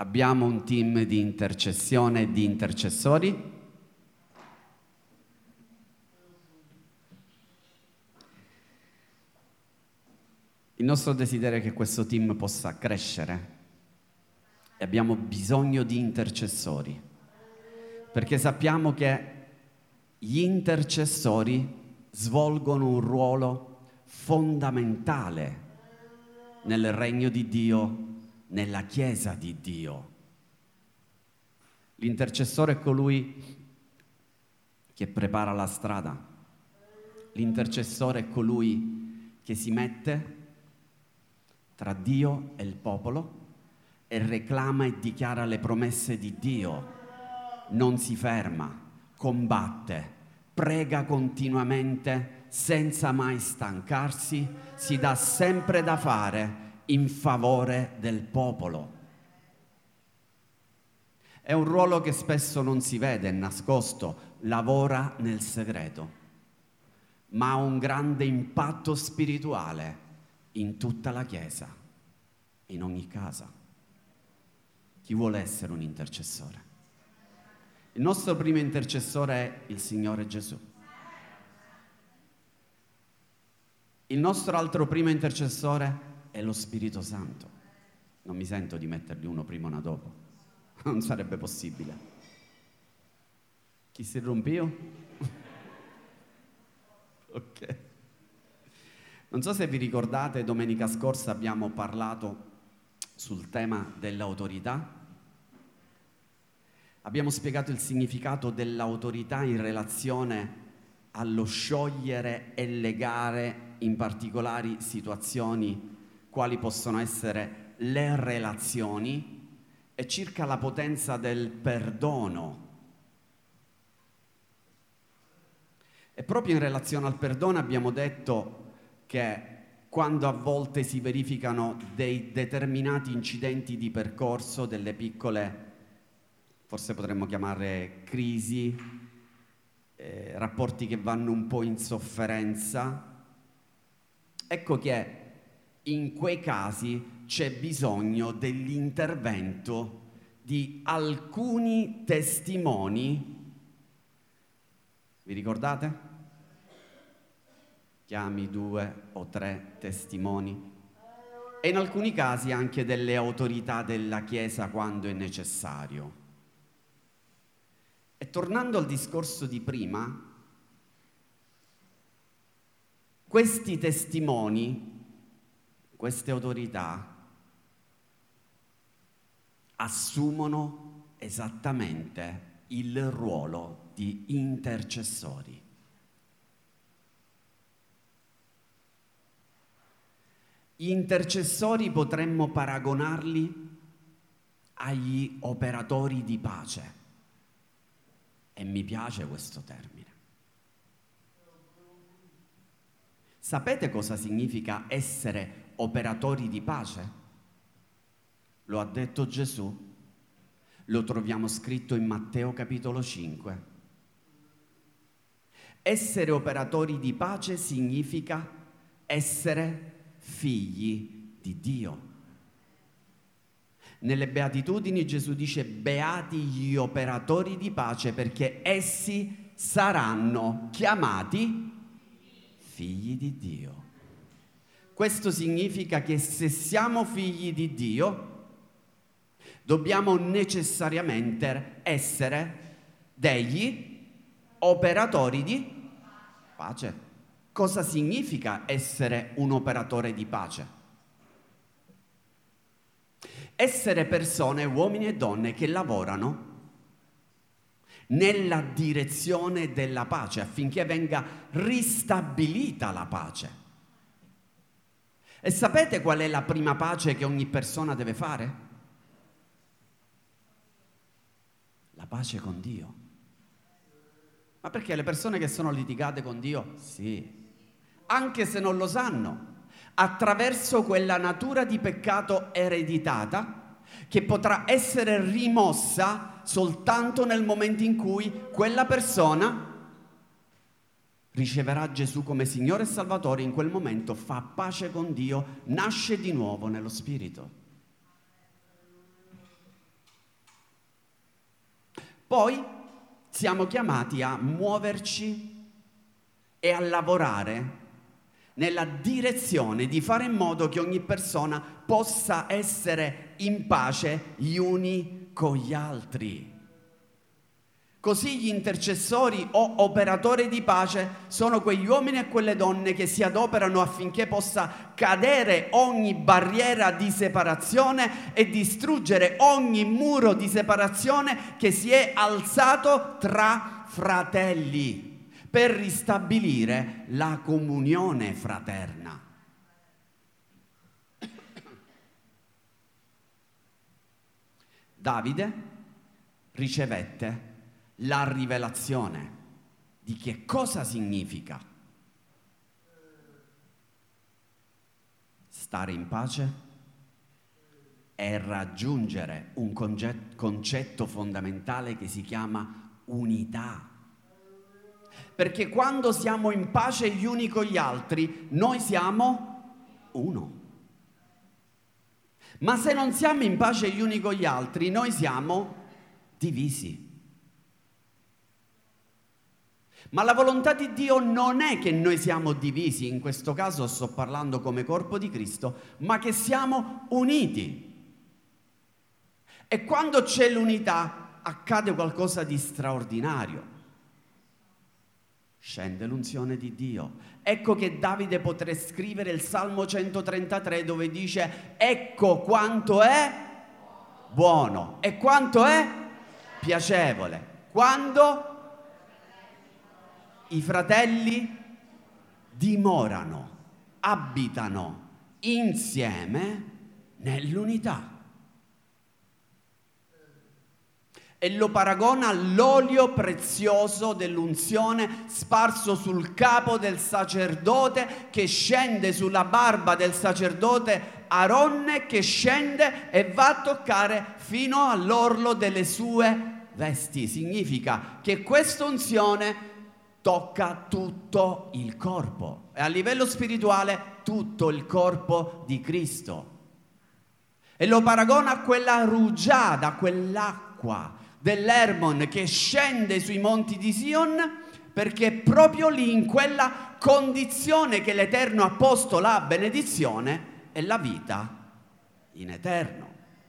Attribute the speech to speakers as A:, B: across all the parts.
A: Abbiamo un team di intercessione e di intercessori. Il nostro desiderio è che questo team possa crescere e abbiamo bisogno di intercessori, perché sappiamo che gli intercessori svolgono un ruolo fondamentale nel regno di Dio, nella Chiesa di Dio. L'intercessore è colui che prepara la strada. L'intercessore è colui che si mette tra Dio e il popolo e reclama e dichiara le promesse di Dio. Non si ferma, combatte, prega continuamente senza mai stancarsi, si dà sempre da fare in favore del popolo. È un ruolo che spesso non si vede, è nascosto, lavora nel segreto, ma ha un grande impatto spirituale in tutta la Chiesa, in ogni casa. Chi vuole essere un intercessore? Il nostro primo intercessore è il Signore Gesù. Il nostro altro primo intercessore è lo Spirito Santo. Non mi sento di metterli uno prima e uno dopo. Non sarebbe possibile. Chi si rompe io? Ok. Non so se vi ricordate, domenica scorsa abbiamo parlato sul tema dell'autorità. Abbiamo spiegato il significato dell'autorità in relazione allo sciogliere e legare in particolari situazioni quali possono essere le relazioni e circa la potenza del perdono. E proprio in relazione al perdono abbiamo detto che quando a volte si verificano dei determinati incidenti di percorso, delle piccole, forse potremmo chiamare crisi, rapporti che vanno un po' in sofferenza, ecco che in quei casi c'è bisogno dell'intervento di alcuni testimoni. Vi ricordate? Chiami 2 o 3 testimoni. E in alcuni casi anche delle autorità della Chiesa quando è necessario. E tornando al discorso di prima, questi testimoni, queste autorità, assumono esattamente il ruolo di intercessori. Gli intercessori potremmo paragonarli agli operatori di pace. E mi piace questo termine. Sapete cosa significa essere operatori di pace? Lo ha detto Gesù, lo troviamo scritto in Matteo capitolo 5. Essere operatori di pace significa essere figli di Dio. Nelle Beatitudini Gesù dice: beati gli operatori di pace perché essi saranno chiamati figli di Dio. Questo significa che se siamo figli di Dio dobbiamo necessariamente essere degli operatori di pace. Cosa significa essere un operatore di pace? Essere persone, uomini e donne che lavorano nella direzione della pace affinché venga ristabilita la pace. E sapete qual è la prima pace che ogni persona deve fare? La pace con Dio. Ma perché le persone che sono litigate con Dio? Sì, anche se non lo sanno, attraverso quella natura di peccato ereditata che potrà essere rimossa soltanto nel momento in cui quella persona riceverà Gesù come Signore e Salvatore. In quel momento fa pace con Dio, nasce di nuovo nello Spirito. Poi siamo chiamati a muoverci e a lavorare nella direzione di fare in modo che ogni persona possa essere in pace gli uni con gli altri. Così gli intercessori o operatori di pace sono quegli uomini e quelle donne che si adoperano affinché possa cadere ogni barriera di separazione e distruggere ogni muro di separazione che si è alzato tra fratelli, per ristabilire la comunione fraterna. Davide ricevette la rivelazione di che cosa significa stare in pace e raggiungere un concetto fondamentale che si chiama unità. Perché quando siamo in pace gli uni con gli altri, noi siamo uno. Ma se non siamo in pace gli uni con gli altri, noi siamo divisi. Ma la volontà di Dio non è che noi siamo divisi, in questo caso sto parlando come corpo di Cristo, ma che siamo uniti. E quando c'è l'unità accade qualcosa di straordinario. Scende l'unzione di Dio. Ecco che Davide potrà scrivere il Salmo 133 dove dice: ecco quanto è buono e quanto è piacevole quando i fratelli dimorano, abitano insieme nell'unità. E lo paragona all'olio prezioso dell'unzione sparso sul capo del sacerdote, che scende sulla barba del sacerdote Aronne, che scende e va a toccare fino all'orlo delle sue vesti. Significa che questa unzione tocca tutto il corpo, e a livello spirituale tutto il corpo di Cristo. E lo paragona a quella rugiada, a quell'acqua dell'Hermon che scende sui monti di Sion, perché proprio lì, in quella condizione che l'Eterno ha posto la benedizione, è la vita in eterno.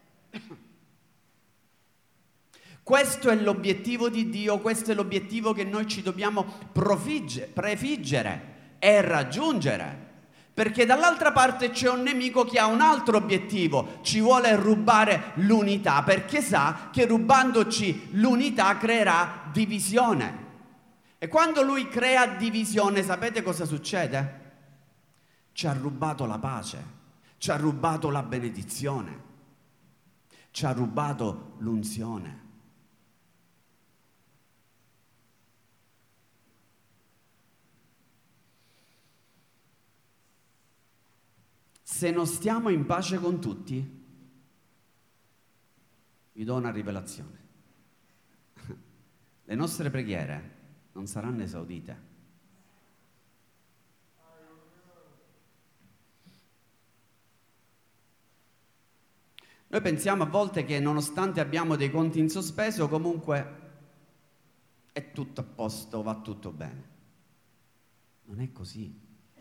A: Questo è l'obiettivo di Dio, questo è l'obiettivo che noi ci dobbiamo prefiggere e raggiungere. Perché dall'altra parte c'è un nemico che ha un altro obiettivo, ci vuole rubare l'unità, perché sa che rubandoci l'unità creerà divisione. E quando lui crea divisione, sapete cosa succede? Ci ha rubato la pace, ci ha rubato la benedizione, ci ha rubato l'unzione. Se non stiamo in pace con tutti, vi do una rivelazione. Le nostre preghiere non saranno esaudite. Noi pensiamo a volte che nonostante abbiamo dei conti in sospeso, comunque è tutto a posto, va tutto bene. Non è così.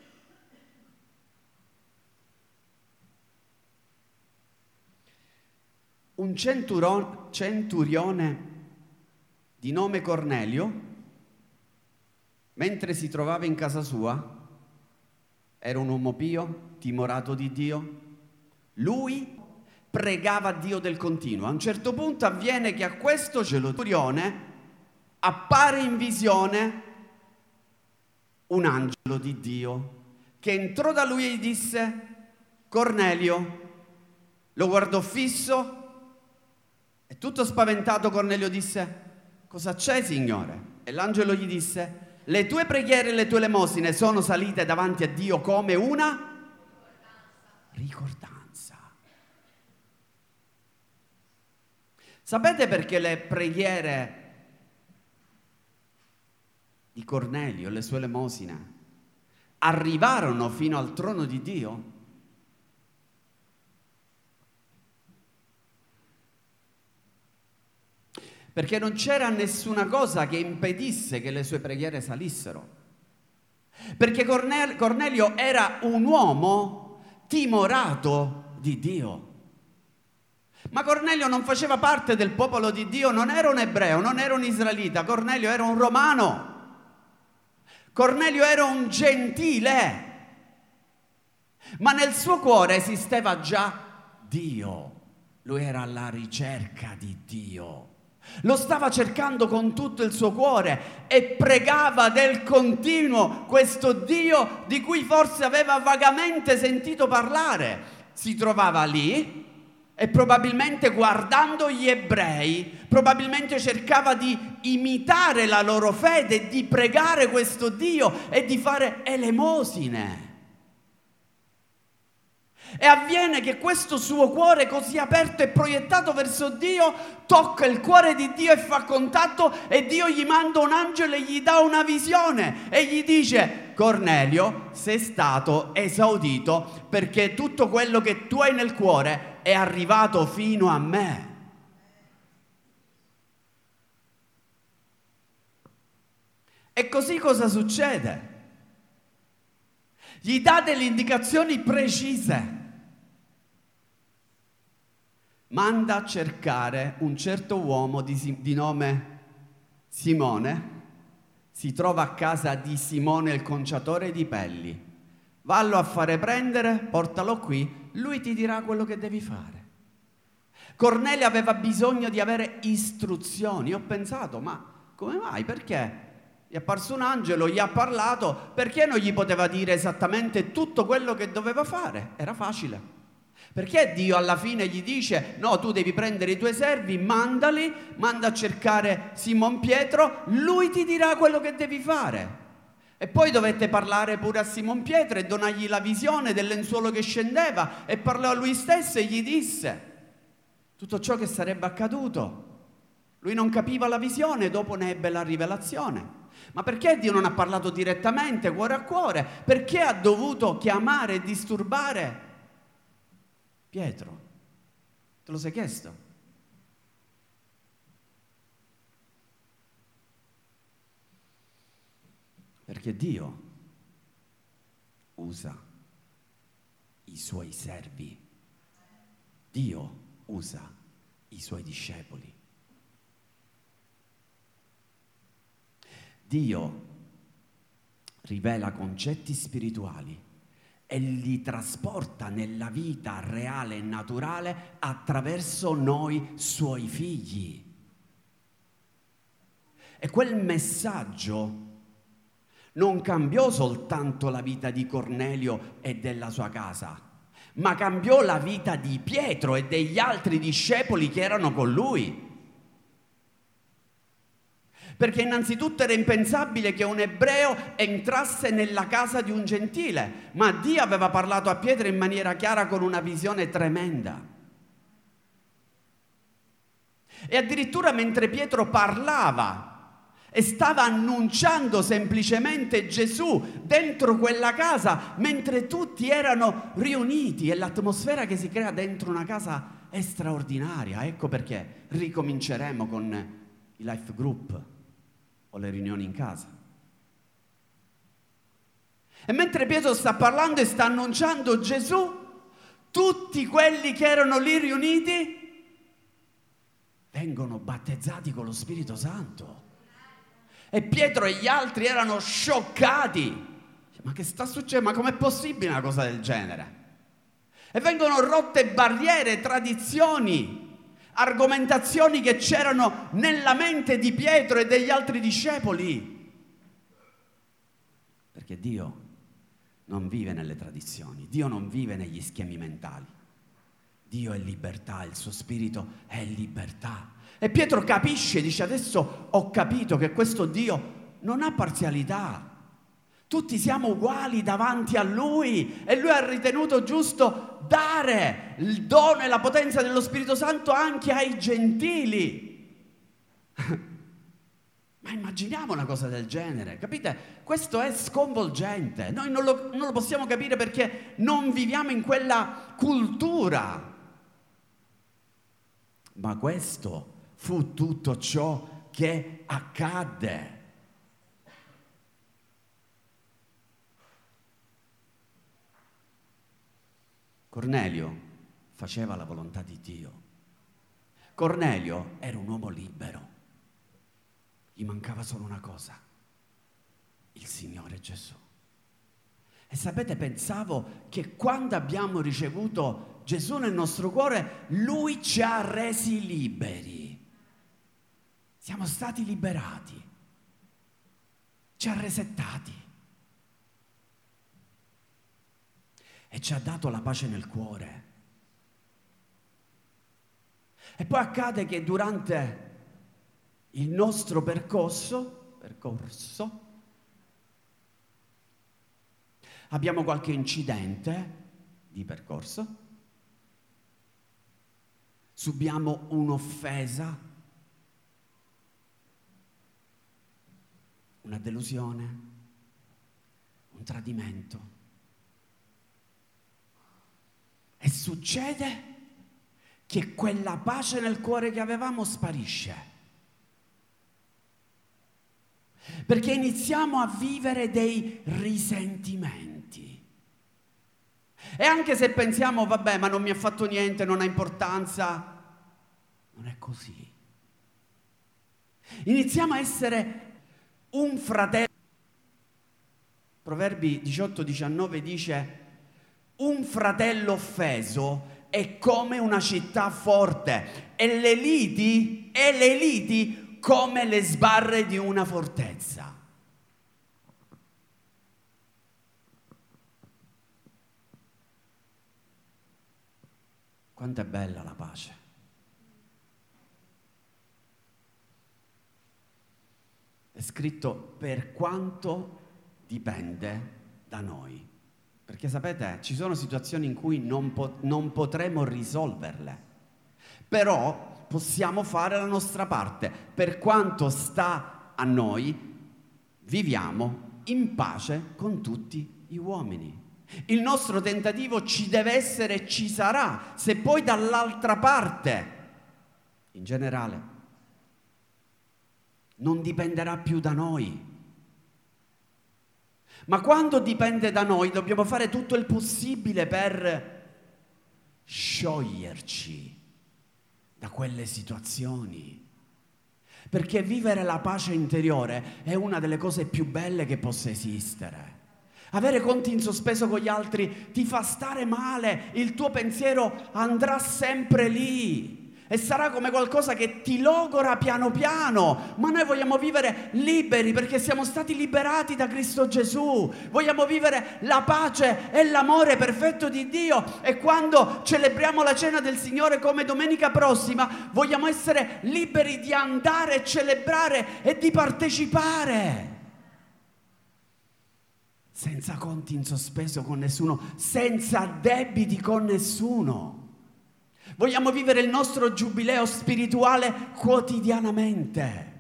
A: Un centurione di nome Cornelio, mentre si trovava in casa sua, era un uomo pio, timorato di Dio. Lui pregava Dio del continuo. A un certo punto avviene che a questo centurione appare in visione un angelo di Dio che entrò da lui e gli disse: Cornelio. Lo guardò fisso e tutto spaventato Cornelio disse: cosa c'è, Signore? E l'angelo gli disse: le tue preghiere e le tue elemosine sono salite davanti a Dio come una ricordanza. Sapete perché le preghiere di Cornelio e le sue elemosine arrivarono fino al trono di Dio? perché non c'era nessuna cosa che impedisse che le sue preghiere salissero. Perché Cornelio era un uomo timorato di Dio. Ma Cornelio non faceva parte del popolo di Dio, non era un ebreo, non era un israelita, Cornelio era un romano. Cornelio era un gentile, ma nel suo cuore esisteva già Dio. Lui era alla ricerca di Dio. Lo stava cercando con tutto il suo cuore e pregava del continuo questo Dio di cui forse aveva vagamente sentito parlare. Si trovava lì e probabilmente guardando gli ebrei, probabilmente cercava di imitare la loro fede, di pregare questo Dio e di fare elemosine. E avviene che questo suo cuore così aperto e proiettato verso Dio tocca il cuore di Dio e fa contatto, e Dio gli manda un angelo e gli dà una visione e gli dice: Cornelio, sei stato esaudito perché tutto quello che tu hai nel cuore è arrivato fino a me. E così cosa succede? Gli dà delle indicazioni precise. Manda a cercare un certo uomo di nome Simone. Si trova a casa di Simone il conciatore di pelli. Vallo a fare prendere, portalo qui, lui ti dirà quello che devi fare. Cornelio aveva bisogno di avere istruzioni. Ho pensato, ma come mai? Perché? Gli è apparso un angelo, gli ha parlato, perché non gli poteva dire esattamente tutto quello che doveva fare? Era facile. Perché Dio alla fine gli dice: no, tu devi prendere i tuoi servi, manda a cercare Simon Pietro, lui ti dirà quello che devi fare. E poi dovette parlare pure a Simon Pietro e donargli la visione del lenzuolo che scendeva, e parlò a lui stesso e gli disse tutto ciò che sarebbe accaduto. Lui non capiva la visione, dopo ne ebbe la rivelazione. Ma perché Dio non ha parlato direttamente, cuore a cuore? Perché ha dovuto chiamare e disturbare Pietro? Te lo sei chiesto? Perché Dio usa i suoi servi. Dio usa i suoi discepoli. Dio rivela concetti spirituali e li trasporta nella vita reale e naturale attraverso noi suoi figli. E quel messaggio non cambiò soltanto la vita di Cornelio e della sua casa, ma cambiò la vita di Pietro e degli altri discepoli che erano con lui. Perché innanzitutto era impensabile che un ebreo entrasse nella casa di un gentile, ma Dio aveva parlato a Pietro in maniera chiara con una visione tremenda. E addirittura mentre Pietro parlava e stava annunciando semplicemente Gesù dentro quella casa, mentre tutti erano riuniti, e l'atmosfera che si crea dentro una casa è straordinaria. Ecco perché ricominceremo con i life group o le riunioni in casa. E mentre Pietro sta parlando e sta annunciando Gesù, tutti quelli che erano lì riuniti vengono battezzati con lo Spirito Santo. E Pietro e gli altri erano scioccati. Ma che sta succedendo? Ma com'è possibile una cosa del genere? E vengono rotte barriere, tradizioni, argomentazioni che c'erano nella mente di Pietro e degli altri discepoli. Perché Dio non vive nelle tradizioni, Dio non vive negli schemi mentali. Dio è libertà, il suo spirito è libertà. E Pietro capisce, dice: adesso ho capito che questo Dio non ha parzialità. Tutti siamo uguali davanti a Lui, e Lui ha ritenuto giusto dare il dono e la potenza dello Spirito Santo anche ai gentili. Ma immaginiamo una cosa del genere, capite? Questo è sconvolgente. Noi non lo possiamo capire perché non viviamo in quella cultura. Ma questo fu tutto ciò che accadde. Cornelio faceva la volontà di Dio. Cornelio era un uomo libero. Gli mancava solo una cosa: il Signore Gesù. E sapete, pensavo che quando abbiamo ricevuto Gesù nel nostro cuore, Lui ci ha resi liberi. Siamo stati liberati. Ci ha resettati. E ci ha dato la pace nel cuore. E poi accade che durante il nostro percorso, abbiamo qualche incidente di percorso, subiamo un'offesa, una delusione, un tradimento. E succede che quella pace nel cuore che avevamo sparisce. Perché iniziamo a vivere dei risentimenti. E anche se pensiamo, vabbè, ma non mi ha fatto niente, non ha importanza, non è così. Iniziamo a essere un fratello. Proverbi 18-19 dice: un fratello offeso è come una città forte e le liti come le sbarre di una fortezza. Quanto è bella la pace. È scritto: per quanto dipende da noi. Perché sapete, ci sono situazioni in cui non potremo risolverle, però possiamo fare la nostra parte. Per quanto sta a noi, viviamo in pace con tutti gli uomini. Il nostro tentativo ci deve essere e ci sarà, se poi dall'altra parte, in generale, non dipenderà più da noi. Ma quando dipende da noi dobbiamo fare tutto il possibile per scioglierci da quelle situazioni. Perché vivere la pace interiore è una delle cose più belle che possa esistere. Avere conti in sospeso con gli altri ti fa stare male, il tuo pensiero andrà sempre lì. E sarà come qualcosa che ti logora piano piano, ma noi vogliamo vivere liberi perché siamo stati liberati da Cristo Gesù. Vogliamo vivere la pace e l'amore perfetto di Dio, e quando celebriamo la cena del Signore come domenica prossima, vogliamo essere liberi di andare e celebrare e di partecipare. Senza conti in sospeso con nessuno, senza debiti con nessuno. Vogliamo vivere il nostro giubileo spirituale quotidianamente.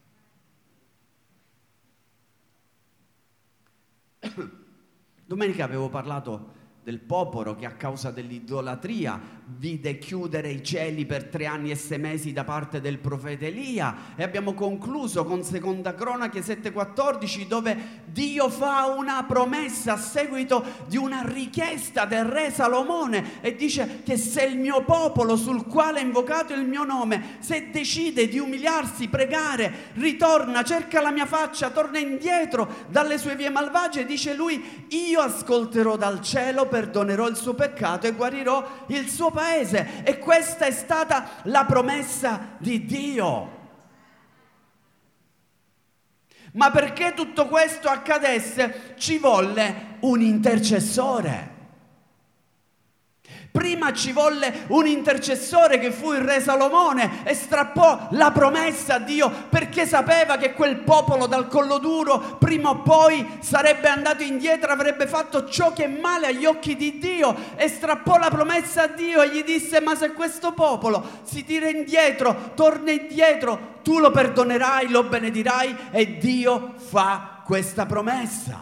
A: Domenica avevo parlato del popolo che a causa dell'idolatria vide chiudere i cieli per 3 anni e 6 mesi da parte del profeta Elia, e abbiamo concluso con Seconda Cronache 7,14, dove Dio fa una promessa a seguito di una richiesta del re Salomone, e dice che se il mio popolo, sul quale è invocato il mio nome, se decide di umiliarsi, pregare, ritorna, cerca la mia faccia, torna indietro dalle sue vie malvagie, dice lui, io ascolterò dal cielo, perdonerò il suo peccato e guarirò il suo paese. E questa è stata la promessa di Dio. Ma perché tutto questo accadesse ci volle un intercessore. Prima ci volle un intercessore che fu il re Salomone, e strappò la promessa a Dio perché sapeva che quel popolo dal collo duro prima o poi sarebbe andato indietro, avrebbe fatto ciò che è male agli occhi di Dio, e strappò la promessa a Dio e gli disse: ma se questo popolo si tira indietro, torna indietro, tu lo perdonerai, lo benedirai. E Dio fa questa promessa.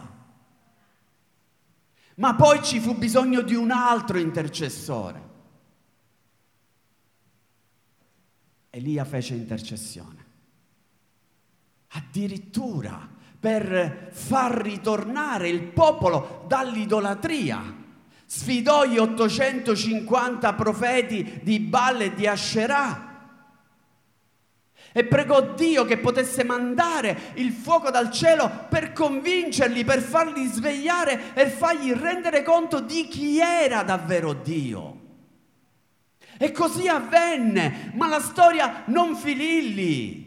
A: Ma poi ci fu bisogno di un altro intercessore. Elia fece intercessione. Addirittura per far ritornare il popolo dall'idolatria. Sfidò gli 850 profeti di Baal e di Ascerà e pregò Dio che potesse mandare il fuoco dal cielo per convincerli, per farli svegliare e fargli rendere conto di chi era davvero Dio. E così avvenne, ma la storia non finì lì.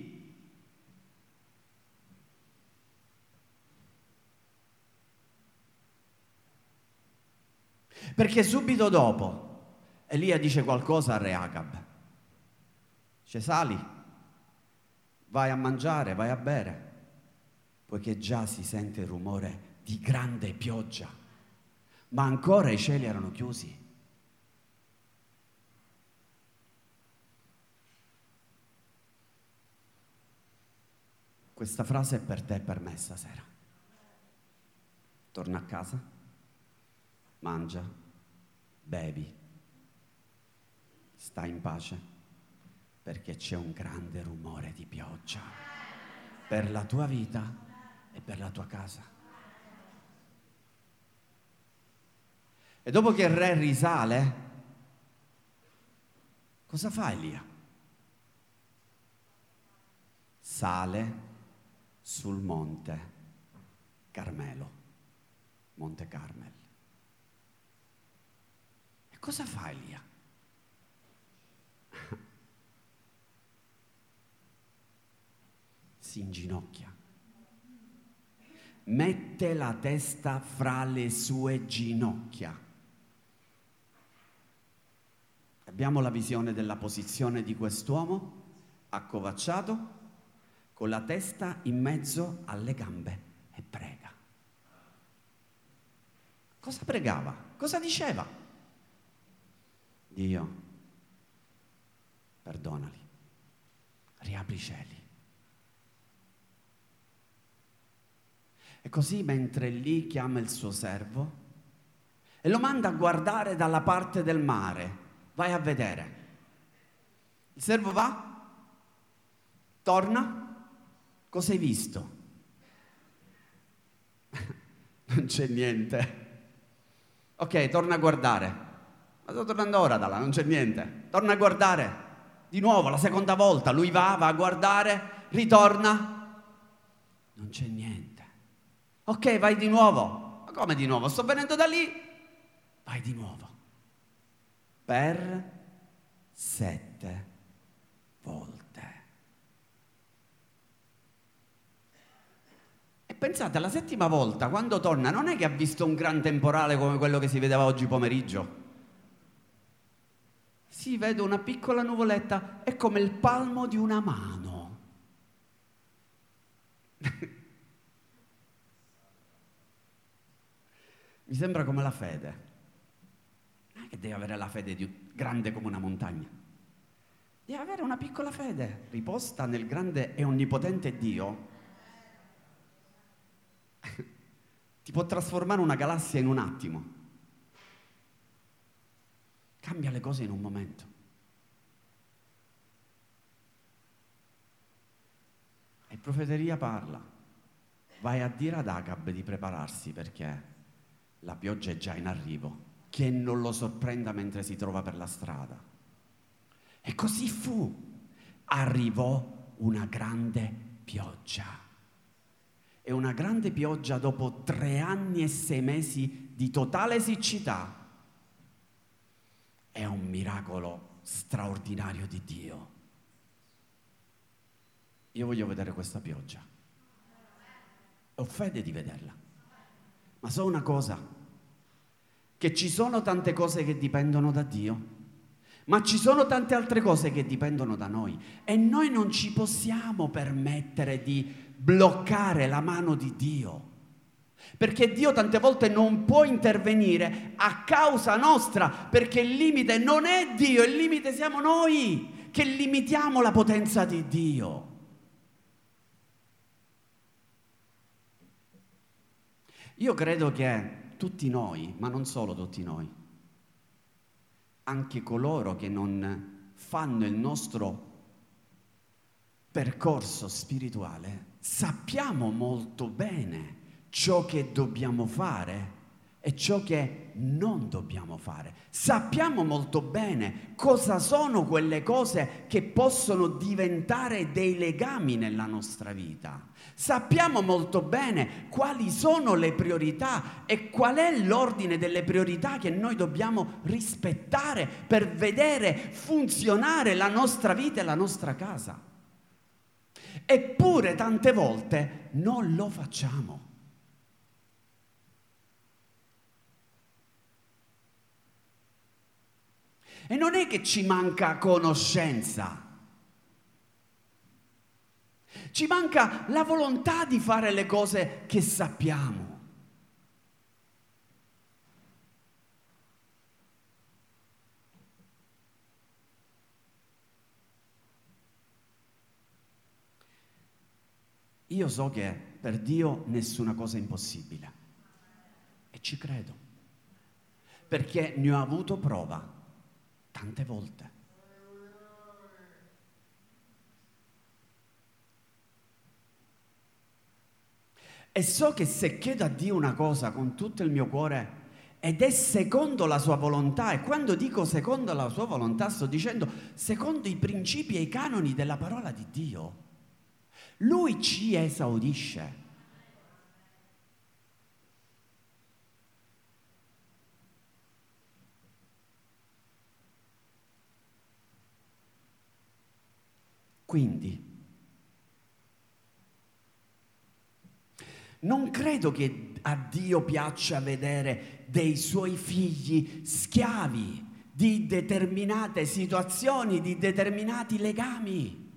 A: Perché subito dopo Elia dice qualcosa a re Acab. Dice: sali, vai a mangiare, vai a bere, poiché già si sente il rumore di grande pioggia, ma ancora i cieli erano chiusi. Questa frase è per te e per me stasera. Torna a casa, mangia, bevi, stai in pace, perché c'è un grande rumore di pioggia per la tua vita e per la tua casa. E dopo che il re risale, cosa fa Elia? Sale sul monte Carmelo, Monte Carmel. E cosa fa Elia? Si inginocchia, mette la testa fra le sue ginocchia. Abbiamo la visione della posizione di quest'uomo accovacciato con la testa in mezzo alle gambe e prega. Cosa pregava? Cosa diceva? Dio, perdonali, riapri i cieli. E così mentre lì chiama il suo servo e lo manda a guardare dalla parte del mare, vai a vedere. Il servo va, torna, cosa hai visto? Non c'è niente. Ok, torna a guardare. Ma sto tornando ora da là, non c'è niente. Torna a guardare. Di nuovo, la seconda volta, lui va a guardare, ritorna. Non c'è niente. Ok, vai di nuovo. Ma come di nuovo? Sto venendo da lì. Vai di nuovo. Per 7 volte. E pensate, alla settima volta, quando torna, non è che ha visto un gran temporale come quello che si vedeva oggi pomeriggio. Si vede una piccola nuvoletta, è come il palmo di una mano. Mi sembra come la fede. Non è che devi avere la fede grande come una montagna. Devi avere una piccola fede riposta nel grande e onnipotente Dio. Ti può trasformare una galassia in un attimo. Cambia le cose in un momento. E il profeta Elia parla. Vai a dire ad Acab di prepararsi perché la pioggia è già in arrivo, che non lo sorprenda mentre si trova per la strada. E così fu. Arrivò una grande pioggia. E una grande pioggia dopo 3 anni e 6 mesi di totale siccità è un miracolo straordinario di Dio. Io voglio vedere questa pioggia. Ho fede di vederla. Ma so una cosa, che ci sono tante cose che dipendono da Dio, ma ci sono tante altre cose che dipendono da noi e noi non ci possiamo permettere di bloccare la mano di Dio, perché Dio tante volte non può intervenire a causa nostra, perché il limite non è Dio, il limite siamo noi che limitiamo la potenza di Dio. Io credo che tutti noi, ma non solo tutti noi, anche coloro che non fanno il nostro percorso spirituale sappiamo molto bene ciò che dobbiamo fare e ciò che non dobbiamo fare. Sappiamo molto bene cosa sono quelle cose che possono diventare dei legami nella nostra vita. Sappiamo molto bene quali sono le priorità e qual è l'ordine delle priorità che noi dobbiamo rispettare per vedere funzionare la nostra vita e la nostra casa. Eppure tante volte non lo facciamo. E non è che ci manca conoscenza, ci manca la volontà di fare le cose che sappiamo. Io so che per Dio nessuna cosa è impossibile e ci credo, perché ne ho avuto prova tante volte. E so che se chiedo a Dio una cosa con tutto il mio cuore ed è secondo la sua volontà, e quando dico secondo la sua volontà sto dicendo secondo i principi e i canoni della parola di Dio, Lui ci esaudisce. Quindi non credo che a Dio piaccia vedere dei suoi figli schiavi di determinate situazioni, di determinati legami.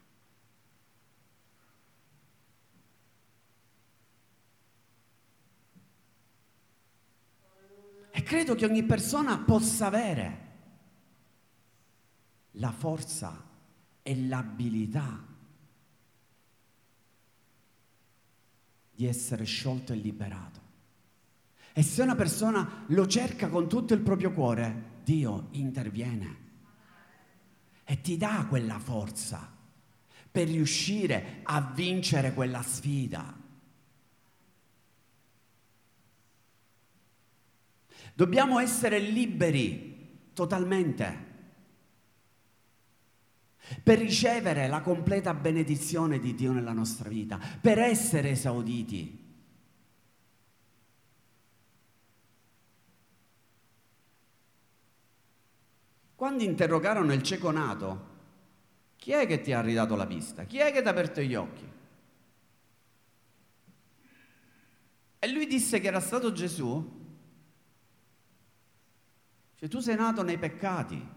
A: E credo che ogni persona possa avere la forza e l'abilità di essere sciolto e liberato. E se una persona lo cerca con tutto il proprio cuore, Dio interviene e ti dà quella forza per riuscire a vincere quella sfida. Dobbiamo essere liberi totalmente per ricevere la completa benedizione di Dio nella nostra vita, per essere esauditi. Quando interrogarono il cieco nato, chi è che ti ha ridato la vista? Chi è che ti ha aperto gli occhi? E lui disse che era stato Gesù. Cioè, tu sei nato nei peccati.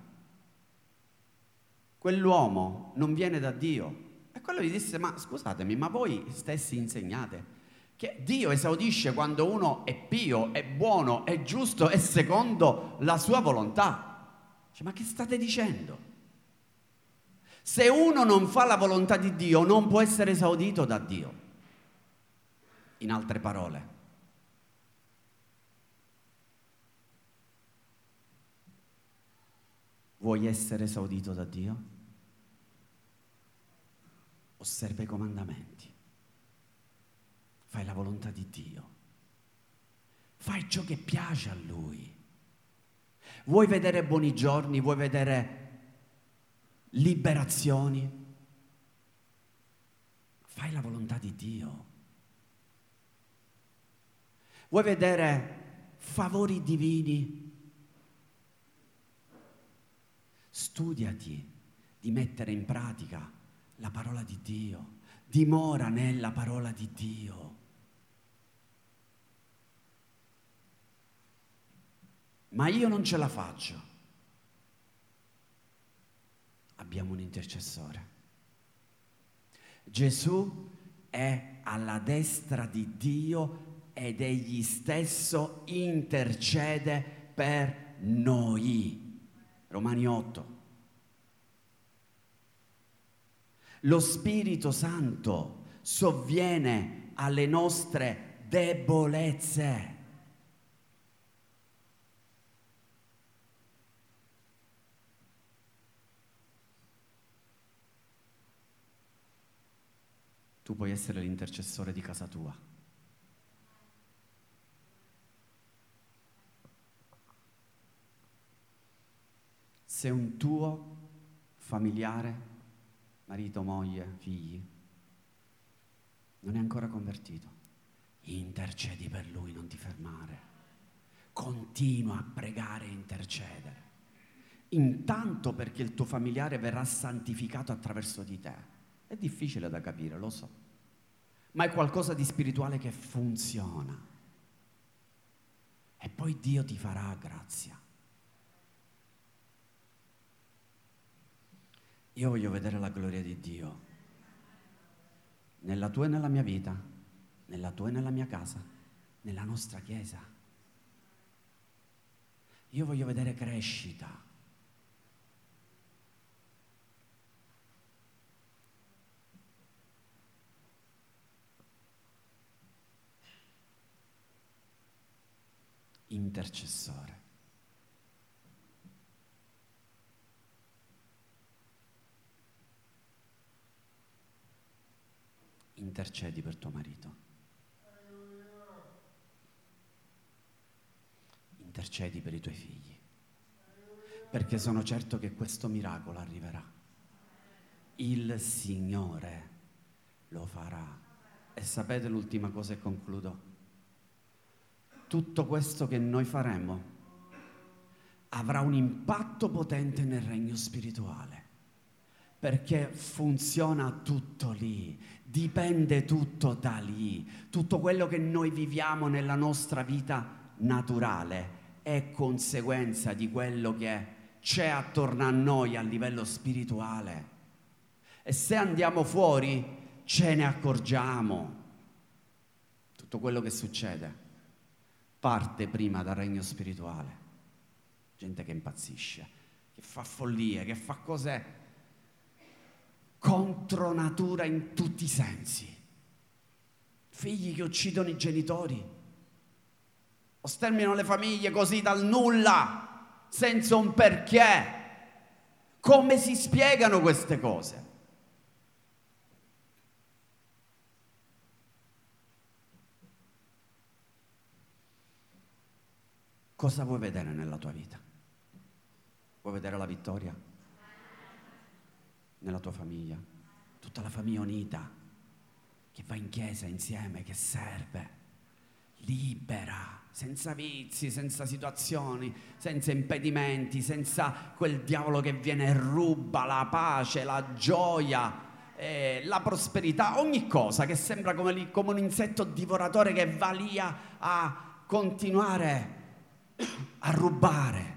A: Quell'uomo non viene da Dio. E quello gli disse, ma scusatemi, ma voi stessi insegnate che Dio esaudisce quando uno è pio, è buono, è giusto, è secondo la sua volontà. Cioè, ma che state dicendo? Se uno non fa la volontà di Dio, non può essere esaudito da Dio. In altre parole. Vuoi essere esaudito da Dio? Osserva i comandamenti. Fai la volontà di Dio. Fai ciò che piace a Lui. Vuoi vedere buoni giorni? Vuoi vedere liberazioni? Fai la volontà di Dio. Vuoi vedere favori divini? Studiati di mettere in pratica la parola di Dio, dimora nella parola di Dio. Ma io non ce la faccio. Abbiamo un intercessore. Gesù è alla destra di Dio ed egli stesso intercede per noi. Romani 8. Lo Spirito Santo sovviene alle nostre debolezze. tu puoi essere l'intercessore di casa tua. Se un tuo familiare, marito, moglie, figli, non è ancora convertito, intercedi per lui, non ti fermare. Continua a pregare e intercedere. Intanto perché il tuo familiare verrà santificato attraverso di te. È difficile da capire, lo so, ma è qualcosa di spirituale che funziona. E poi Dio ti farà grazia. Io voglio vedere la gloria di Dio nella tua e nella mia vita, nella tua e nella mia casa, nella nostra chiesa. Io voglio vedere crescita. Intercessore. Intercedi per tuo marito. Intercedi per i tuoi figli. Perché sono certo che questo miracolo arriverà. Il Signore lo farà. E sapete l'ultima cosa e concludo? Tutto questo che noi faremo avrà un impatto potente nel regno spirituale. Perché funziona tutto lì, dipende tutto da lì. Tutto quello che noi viviamo nella nostra vita naturale è conseguenza di quello che c'è attorno a noi a livello spirituale. E se andiamo fuori ce ne accorgiamo. Tutto quello che succede parte prima dal regno spirituale. Gente che impazzisce, che fa follie, che fa cose contro natura in tutti i sensi. Figli che uccidono i genitori o sterminano le famiglie così dal nulla, senza un perché. Come si spiegano queste cose? Cosa vuoi vedere nella tua vita? Vuoi vedere la vittoria? Nella tua famiglia? Tutta la famiglia unita, che va in chiesa insieme, che serve, libera, senza vizi, senza situazioni, senza impedimenti, senza quel diavolo che viene e ruba la pace, la gioia, la prosperità, ogni cosa che sembra come un insetto divoratore che va lì a continuare a rubare.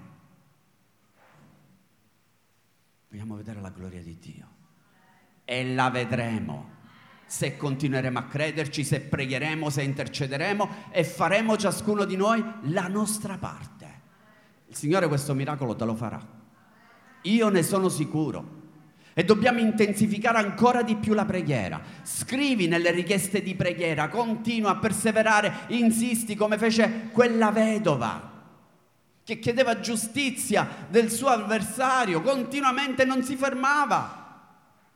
A: Vogliamo vedere la gloria di Dio e la vedremo se continueremo a crederci, se pregheremo, se intercederemo e faremo ciascuno di noi la nostra parte. Il Signore questo miracolo te lo farà, io ne sono sicuro. E dobbiamo intensificare ancora di più la preghiera. Scrivi nelle richieste di preghiera, continua a perseverare, insisti come fece quella vedova che chiedeva giustizia del suo avversario, continuamente non si fermava.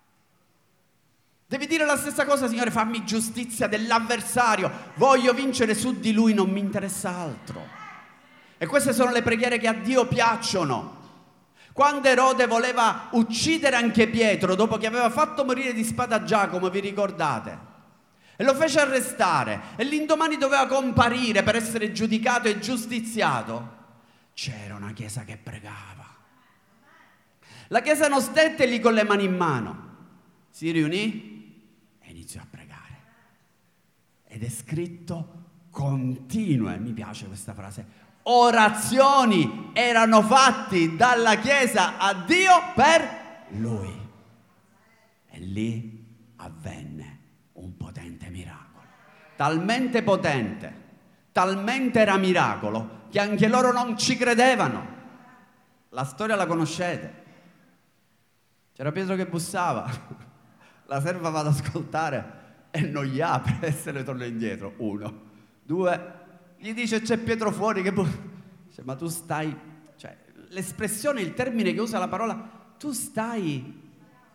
A: Devi dire la stessa cosa: Signore, fammi giustizia dell'avversario, voglio vincere su di lui, non mi interessa altro. E queste sono le preghiere che a Dio piacciono. Quando Erode voleva uccidere anche Pietro, dopo che aveva fatto morire di spada Giacomo, vi ricordate? E lo fece arrestare e l'indomani doveva comparire per essere giudicato e giustiziato. C'era una chiesa che pregava. La chiesa non stette lì con le mani in mano, si riunì e iniziò a pregare. Ed è scritto continue, mi piace questa frase, orazioni erano fatti dalla chiesa a Dio per lui. E lì avvenne un potente miracolo, talmente potente, talmente era miracolo che anche loro non ci credevano. La storia la conoscete. C'era Pietro che bussava, la serva va ad ascoltare e non gli apre e se ne torna indietro. 1, 2, gli dice c'è Pietro fuori che dice, ma tu stai, cioè l'espressione, il termine che usa la parola, tu stai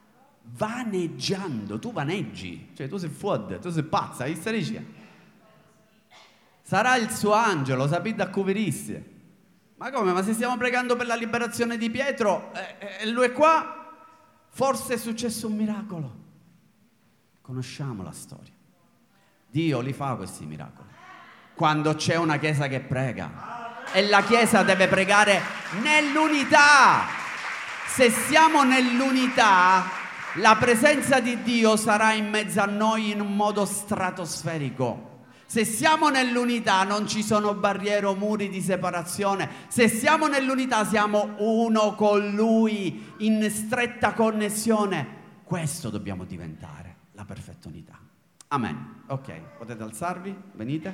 A: vaneggiando, tu vaneggi, cioè tu sei fuori, tu sei pazza, che stai dicendo? Sarà il suo angelo, sapete a coverisse. Ma come? Ma se stiamo pregando per la liberazione di Pietro e lui è qua, forse è successo un miracolo. Conosciamo la storia. Dio li fa questi miracoli quando c'è una chiesa che prega, e la chiesa deve pregare nell'unità. Se siamo nell'unità, la presenza di Dio sarà in mezzo a noi in un modo stratosferico. Se siamo nell'unità non ci sono barriere o muri di separazione. Se siamo nell'unità siamo uno con Lui, in stretta connessione. Questo dobbiamo diventare, la perfetta unità. Amen. Ok, potete alzarvi, venite.